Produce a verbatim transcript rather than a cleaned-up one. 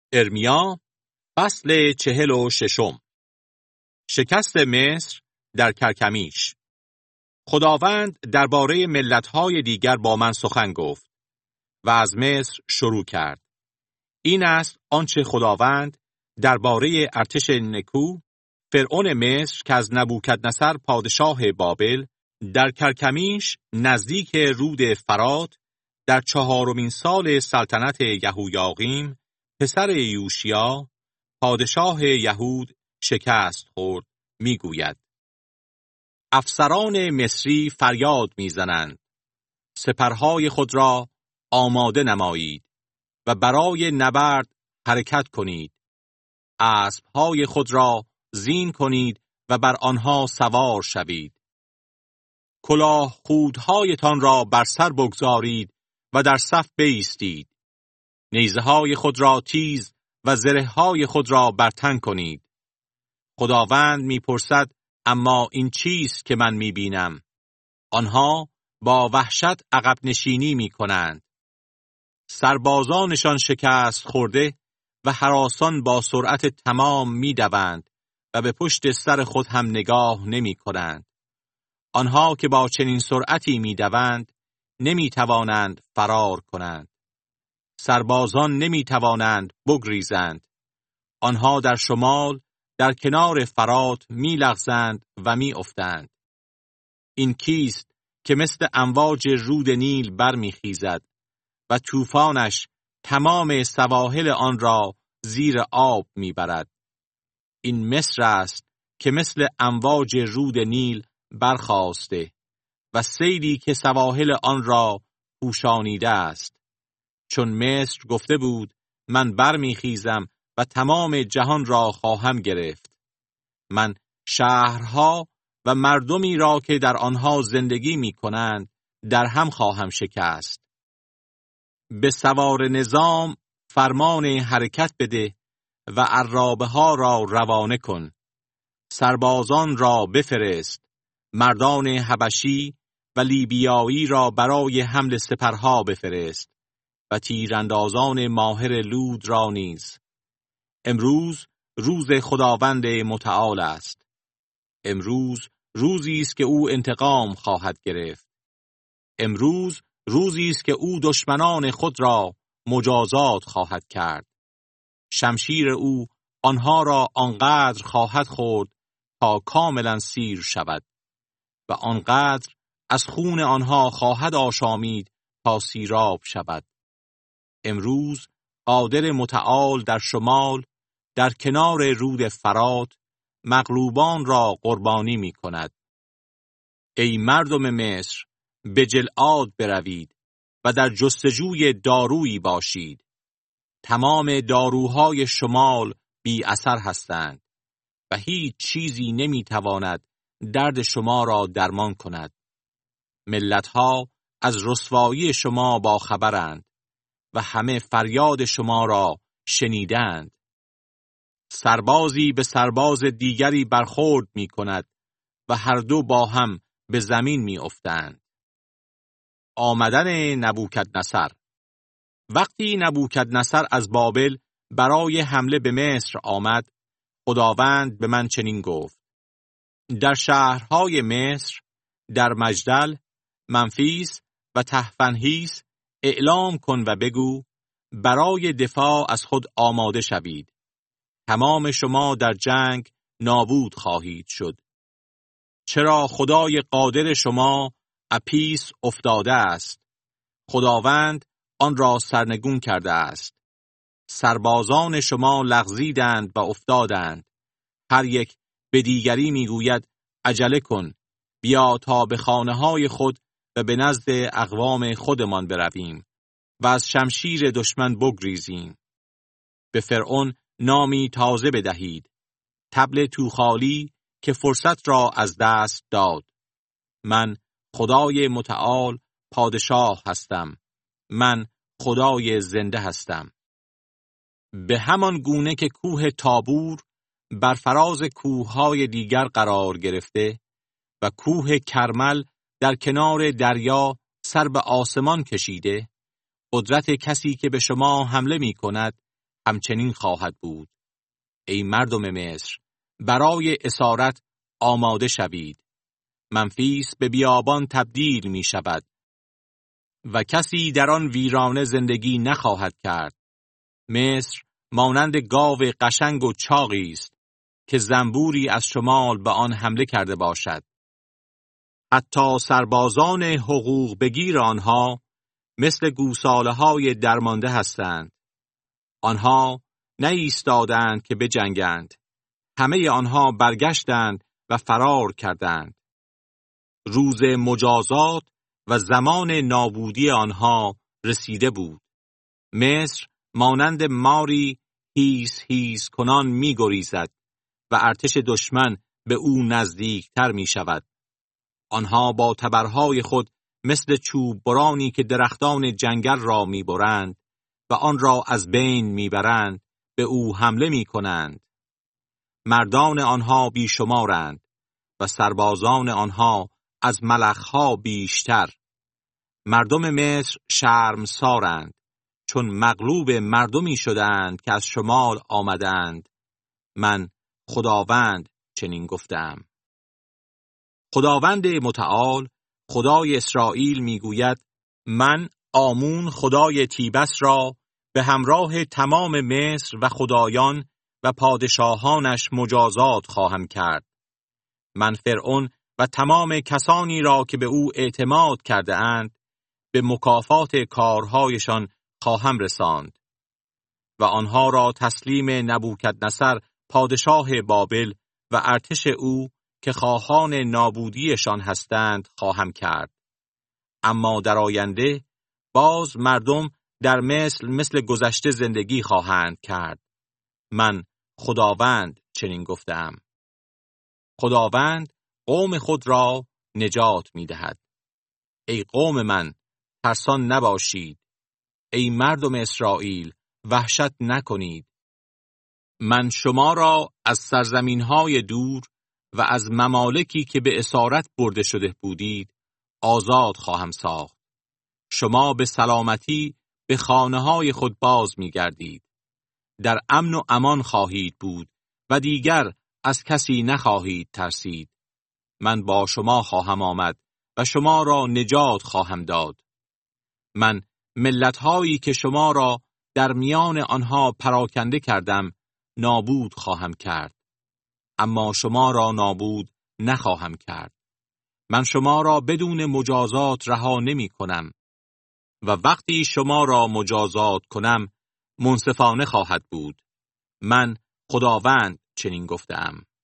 ارمیا فصل چهل و ششم. شکست مصر در کرکمیش. خداوند درباره ملت‌های دیگر با من سخن گفت و از مصر شروع کرد. این است آنچه خداوند درباره ارتش نکو فرعون مصر که از نبوکدنصر پادشاه بابل در کرکمیش نزدیک رود فرات در چهارمین سال سلطنت یهویاقیم پسر یوشیا پادشاه یهود شکست خورد میگوید: افسران مصری فریاد میزنند، سپرهای خود را آماده نمایید و برای نبرد حرکت کنید. اسبهای خود را زین کنید و بر آنها سوار شوید. کلاه خودهایتان را بر سر بگذارید و در صف بایستید. نیزه‌های خود را تیز و زره‌های خود را برتن کنید. خداوند میپرسد: اما این چیست که من میبینم؟ آنها با وحشت عقب نشینی میکنند. سربازانشان شکست خورده و هراسان با سرعت تمام میدوند و به پشت سر خود هم نگاه نمیکنند. آنها که با چنین سرعتی میدوند نمیتوانند فرار کنند. سربازان نمیتوانند بگریزند. آنها در شمال در کنار فرات میلغزند و میافتند. این کیست که مثل امواج رود نیل برمیخیزد و طوفانش تمام سواحل آن را زیر آب میبرد؟ این مصر است که مثل امواج رود نیل برخاسته و سیلی که سواحل آن را پوشانیده است. چون مصر گفته بود: من برمیخیزم و تمام جهان را خواهم گرفت. من شهرها و مردمی را که در آنها زندگی می کنند در هم خواهم شکست. به سوار نظام فرمان حرکت بده و عرابه ها را روانه کن. سربازان را بفرست، مردان حبشی و لیبیایی را برای حمل سپرها بفرست و تیراندازان ماهر لود را نیز. امروز روز خداوند متعال است. امروز روزی است که او انتقام خواهد گرفت. امروز روزی است که او دشمنان خود را مجازات خواهد کرد. شمشیر او آنها را آنقدر خواهد خورد تا کاملا سیر شود و آنقدر از خون آنها خواهد آشامید تا سیراب شود. امروز قادر متعال در شمال در کنار رود فرات مغلوبان را قربانی می کند. ای مردم مصر، به جلعاد بروید و در جستجوی دارویی باشید. تمام داروهای شمال بی اثر هستند و هیچ چیزی نمی تواند درد شما را درمان کند. ملتها از رسوایی شما با خبرند و همه فریاد شما را شنیدند. سربازی به سرباز دیگری برخورد می کند و هر دو با هم به زمین می افتند. آمدن نبوکدنصر. وقتی نبوکدنصر از بابل برای حمله به مصر آمد، خداوند به من چنین گفت: در شهرهای مصر، در مجدل، منفیس و تحفنهیس اعلام کن و بگو: برای دفاع از خود آماده شوید. تمام شما در جنگ نابود خواهید شد. چرا خدای قادر شما اپیس افتاده است. خداوند آن را سرنگون کرده است. سربازان شما لغزیدند و افتادند. هر یک به دیگری میگوید: عجله کن، بیا تا به خانه‌های خود و به نزد اقوام خودمان برویم و از شمشیر دشمن بگریزیم. به فرعون نامی تازه بدهید، طبل توخالی که فرصت را از دست داد. من خدای متعال پادشاه هستم. من خدای زنده هستم. به همان گونه که کوه تابور بر فراز کوههای دیگر قرار گرفته و کوه کرمل در کنار دریا سر به آسمان کشیده، قدرت کسی که به شما حمله می کند همچنین خواهد بود. ای مردم مصر، برای اسارت آماده شوید. منفیس به بیابان تبدیل می شود و کسی در آن ویرانه زندگی نخواهد کرد. مصر مانند گاو قشنگ و چاقی است که زنبوری از شمال به آن حمله کرده باشد. حتی سربازان حقوق بگیر آنها مثل گوساله های درمانده هستند. آنها نایستادند که بجنگند. همه آنها برگشتند و فرار کردند. روز مجازات و زمان نابودی آنها رسیده بود. مصر مانند ماری هیس هیس کنان می گریزد و ارتش دشمن به او نزدیکتر می شود. آنها با تبرهای خود مثل چوب برانی که درختان جنگل را می برند و آن را از بین می برند به او حمله می کنند. مردان آنها بیشمارند و سربازان آنها از ملخها بیشتر. مردم مصر شرمسارند چون مغلوب مردمی شدند که از شمال آمدند. من خداوند چنین گفتم. خداوند متعال، خدای اسرائیل میگوید: من آمون خدای تیبس را به همراه تمام مصر و خدایان و پادشاهانش مجازات خواهم کرد. من فرعون و تمام کسانی را که به او اعتماد کرده اند به مکافات کارهایشان خواهم رساند و آنها را تسلیم نبوکدنصر پادشاه بابل و ارتش او که خواهان نابودیشان هستند خواهم کرد. اما در آینده باز مردم در مثل مثل گذشته زندگی خواهند کرد. من خداوند چنین گفتم. خداوند قوم خود را نجات می دهد. ای قوم من، ترسان نباشید. ای مردم اسرائیل، وحشت نکنید. من شما را از سرزمین‌های دور و از ممالکی که به اسارت برده شده بودید آزاد خواهم ساخت. شما به سلامتی به خانه‌های خود باز می‌گردید. در امن و امان خواهید بود و دیگر از کسی نخواهید ترسید. من با شما خواهم آمد و شما را نجات خواهم داد. من ملت‌هایی که شما را در میان آنها پراکنده کردم نابود خواهم کرد، اما شما را نابود نخواهم کرد. من شما را بدون مجازات رها نمی کنم و وقتی شما را مجازات کنم منصفانه خواهد بود. من خداوند چنین گفتم.